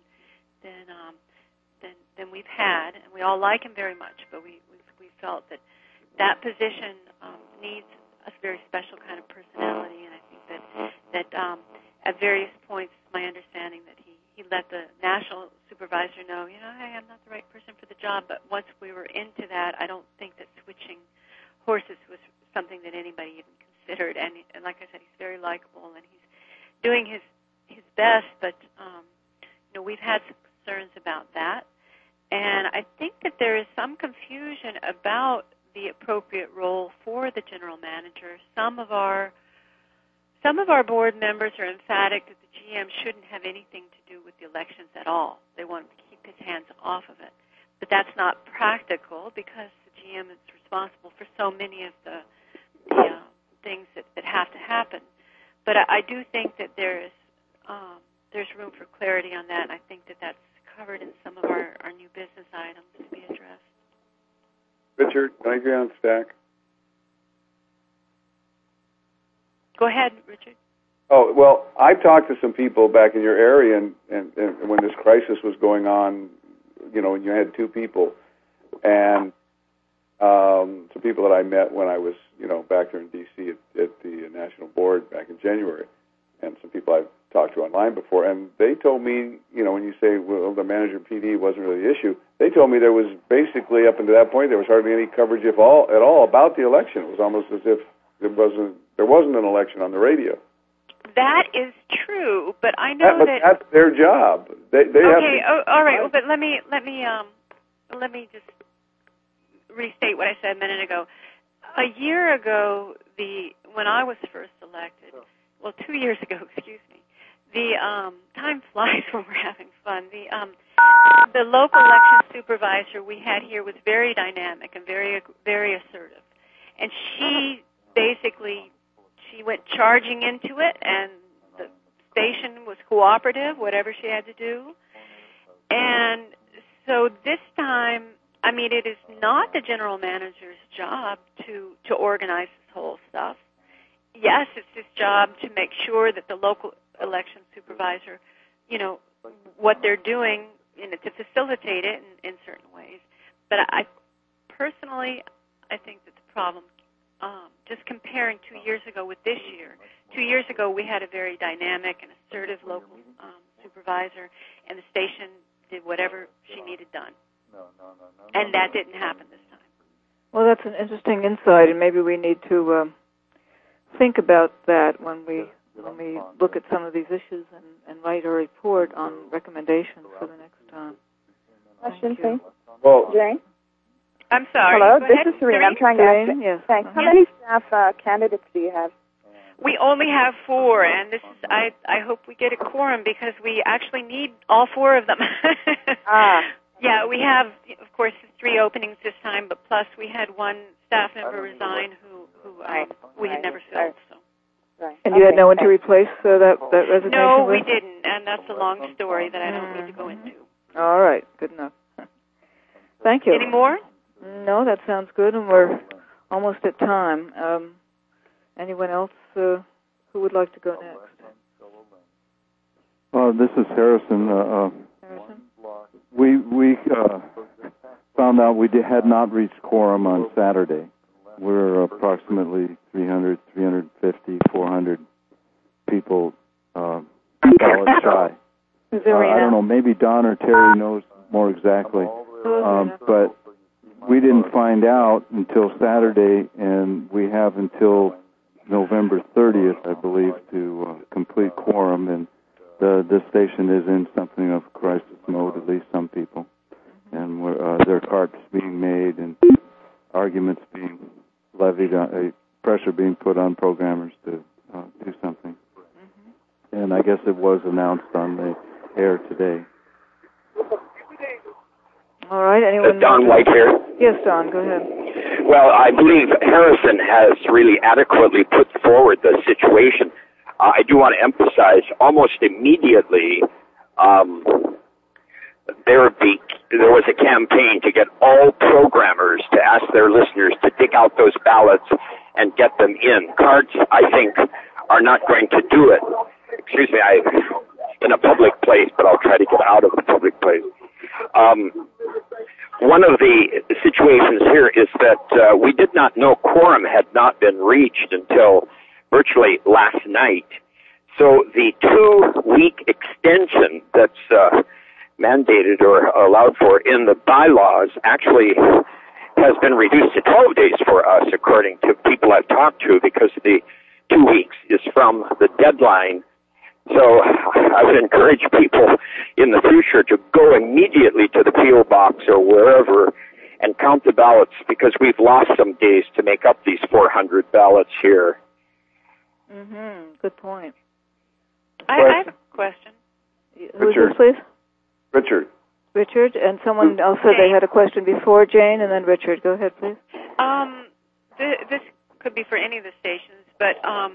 we've had, and we all like him very much. But we felt that position needs a very special kind of personality, and I think that at various points, my understanding that he let the national supervisor know, hey, I'm not the right person for the job. But once we were into that, I don't think that switching horses was something that anybody even considered. And like I said, he's very likable, and he's doing his best. But we've had some concerns about that, and I think that there is some confusion about the appropriate role for the general manager. Some of our board members are emphatic that the GM shouldn't have anything to do with the elections at all. They want to keep his hands off of it. But that's not practical because the GM is responsible for so many of the things that have to happen. But I do think that there's room for clarity on that, and I think that that's covered in some of our new business items to be addressed. Richard, can I get on stack? Go ahead, Richard. Oh, well, I talked to some people back in your area, and when this crisis was going on, and you had 2 people, and some people that I met when I was, back there in D.C. at the National Board back in January, and some people I've talked to online before, and they told me, when you say, well, the manager PD wasn't really the issue, they told me there was basically, up until that point, there was hardly any coverage at all about the election. It was almost as if there wasn't an election on the radio. That is true, but I know that that's their job. They have to, all right. Well, but let me just restate what I said a minute ago. A year ago, when I was first elected, 2 years ago, excuse me, The time flies when we're having fun. The local election supervisor we had here was very dynamic and very assertive, and she went charging into it, and the station was cooperative, whatever she had to do. And so this time, I mean, it is not the general manager's job to organize this whole stuff. Yes, it's his job to make sure that the local election supervisor, what they're doing, to facilitate it in certain ways. But I personally, I think that the problem, just comparing 2 years ago with this year, 2 years ago we had a very dynamic and assertive local supervisor, and the station did whatever she needed done. And that didn't happen this time. Well, that's an interesting insight, and maybe we need to think about that when we look at some of these issues and write a report on recommendations for the next time. Question, please. Well, Jane? I'm sorry. Hello, Go this ahead. is Serena. I'm trying to ask. Yes. Thanks. How many staff candidates do you have? We only have 4, and this is, I hope we get a quorum because we actually need all 4 of them. Yeah, we have, of course, 3 openings this time, but plus we had one staff member resign who we had never filled. So. Right. And you had no one to replace that resignation No, with? we didn't, and that's a long story that I don't need to go into. All right, good enough. Thank you. Any more? No, that sounds good, and we're almost at time. Anyone else who would like to go next? This is Harrison. Harrison? We found out we had not reached quorum on Saturday. We're approximately 300, 350, 400 people ballot shy. I don't know, maybe Don or Terry knows more exactly. But we didn't find out until Saturday, and we have until November 30th, I believe, to complete quorum, and this station is in something of crisis mode, at least some people. And there are carts being made and arguments being levied, pressure being put on programmers to do something. And I guess it was announced on the air today. All right, anyone? Don White here. Yes, Don, go ahead. Well, I believe Harrison has really adequately put forward the situation. I do want to emphasize almost immediately there was a campaign to get all programmers to ask their listeners to dig out those ballots and get them in. Cards, I think, are not going to do it. Excuse me, I'm in a public place, but I'll try to get out of the public place. One of the situations here is that we did not know quorum had not been reached until virtually last night. So the 2-week extension that's mandated or allowed for in the bylaws actually has been reduced to 12 days for us, according to people I've talked to, because the 2 weeks is from the deadline. So I would encourage people in the future to go immediately to the P.O. box or wherever and count the ballots, because we've lost some days to make up these 400 ballots here. Good point. I have a question. Who's this, please? Richard. Richard, and someone else said they had a question before Jane, and then Richard. Go ahead, please. This could be for any of the stations, but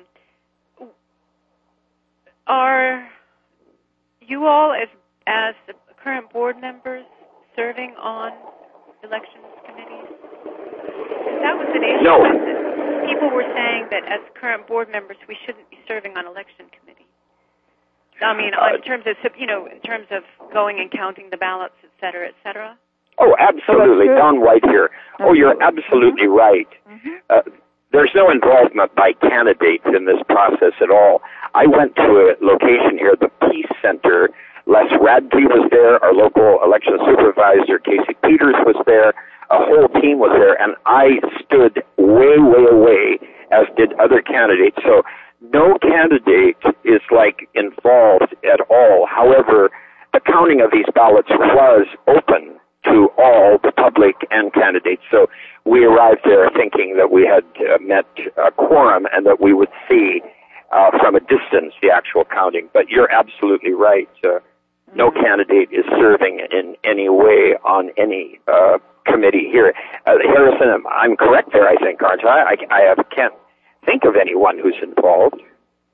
are you all, as the current board members, serving on elections committees? That was an issue. No. People were saying that as current board members, we shouldn't be serving on election committees. I mean, in terms of going and counting the ballots, et cetera, et cetera. Oh, absolutely. Don White here. Oh, you're absolutely right. There's no involvement by candidates in this process at all. I went to a location here, the Peace Center. Les Radke was there. Our local election supervisor, Casey Peters, was there. A whole team was there, and I stood way, way away, as did other candidates. So no candidate is involved at all. However, the counting of these ballots was open to all the public and candidates. So we arrived there thinking that we had met a quorum and that we would see from a distance, the actual counting. But you're absolutely right. No candidate is serving in any way on any committee here. Harrison, I'm correct there, I think, aren't I? I can't think of anyone who's involved.